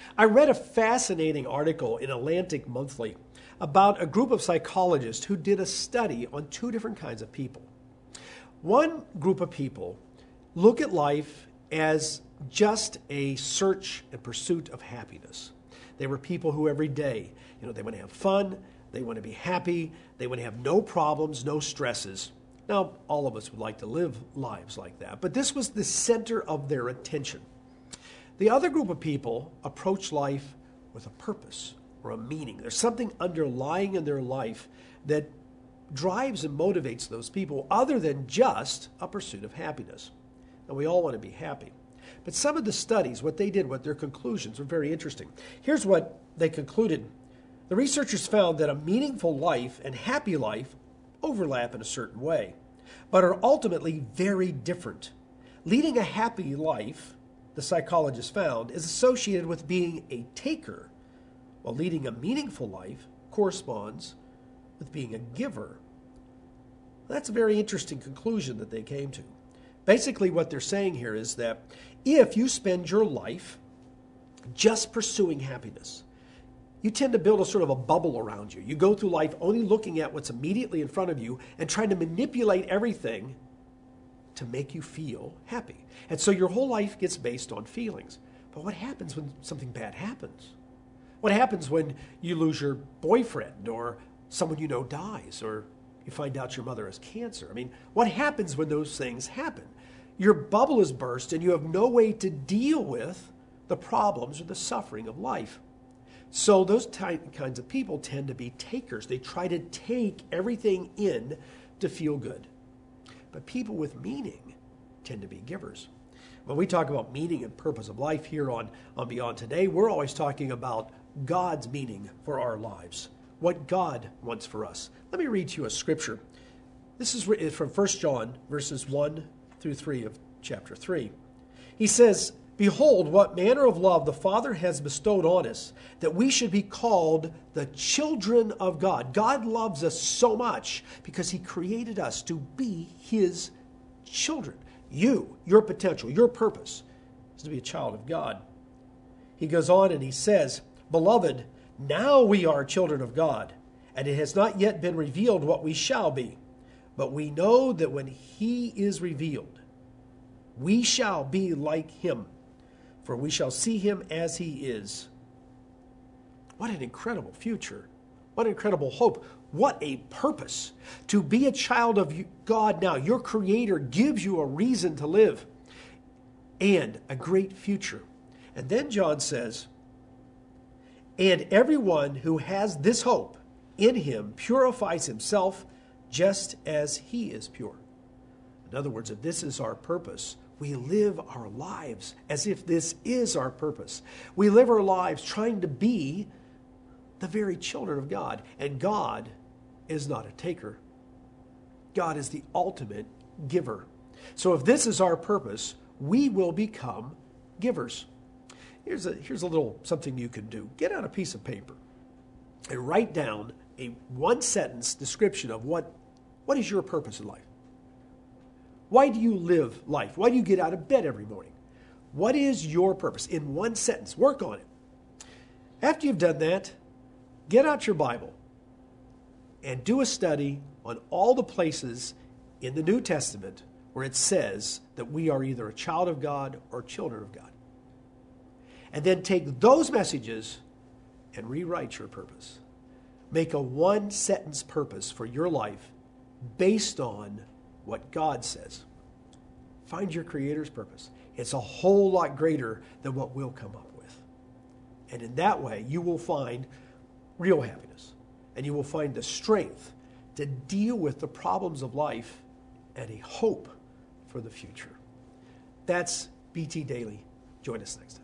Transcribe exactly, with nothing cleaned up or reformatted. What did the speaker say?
I read a fascinating article in Atlantic Monthly about a group of psychologists who did a study on two different kinds of people. One group of people look at life as just a search and pursuit of happiness. They were people who every day, you know, they want to have fun, they want to be happy, they want to have no problems, no stresses. Now, all of us would like to live lives like that, but this was the center of their attention. The other group of people approach life with a purpose or a meaning. There's something underlying in their life that drives and motivates those people other than just a pursuit of happiness. Now, we all want to be happy. But some of the studies, what they did, what their conclusions were very interesting. Here's what they concluded. The researchers found that a meaningful life and happy life overlap in a certain way, but are ultimately very different. Leading a happy life, the psychologists found, is associated with being a taker, while leading a meaningful life corresponds with being a giver. That's a very interesting conclusion that they came to. Basically, what they're saying here is that if you spend your life just pursuing happiness, you tend to build a sort of a bubble around you. You go through life only looking at what's immediately in front of you and trying to manipulate everything to make you feel happy. And so your whole life gets based on feelings. But what happens when something bad happens? What happens when you lose your boyfriend, or someone you know dies, or you find out your mother has cancer? I mean, what happens when those things happen? Your bubble is burst and you have no way to deal with the problems or the suffering of life. So those ty- kinds of people tend to be takers. They try to take everything in to feel good. But people with meaning tend to be givers. When we talk about meaning and purpose of life here on, on Beyond Today, we're always talking about God's meaning for our lives, what God wants for us. Let me read to you a scripture. This is from First John, verses one through three of chapter three. He says, "Behold, what manner of love the Father has bestowed on us, that we should be called the children of God." God loves us so much because he created us to be his children. You, your potential, your purpose is to be a child of God. He goes on and he says, "Beloved, now we are children of God, and it has not yet been revealed what we shall be. But we know that when he is revealed, we shall be like him, for we shall see him as he is." What an incredible future. What incredible hope. What a purpose. To be a child of God now. Your Creator gives you a reason to live and a great future. And then John says, "And everyone who has this hope in him purifies himself just as he is pure." In other words, if this is our purpose, we live our lives as if this is our purpose. We live our lives trying to be the very children of God. And God is not a taker. God is the ultimate giver. So if this is our purpose, we will become givers. Here's a, here's a little something you can do. Get out a piece of paper and write down a one-sentence description of what, what is your purpose in life. Why do you live life? Why do you get out of bed every morning? What is your purpose? In one sentence, work on it. After you've done that, get out your Bible and do a study on all the places in the New Testament where it says that we are either a child of God or children of God. And then take those messages and rewrite your purpose. Make a one-sentence purpose for your life based on what God says. Find your Creator's purpose. It's a whole lot greater than what we'll come up with. And in that way, you will find real happiness. And you will find the strength to deal with the problems of life and a hope for the future. That's B T Daily. Join us next time.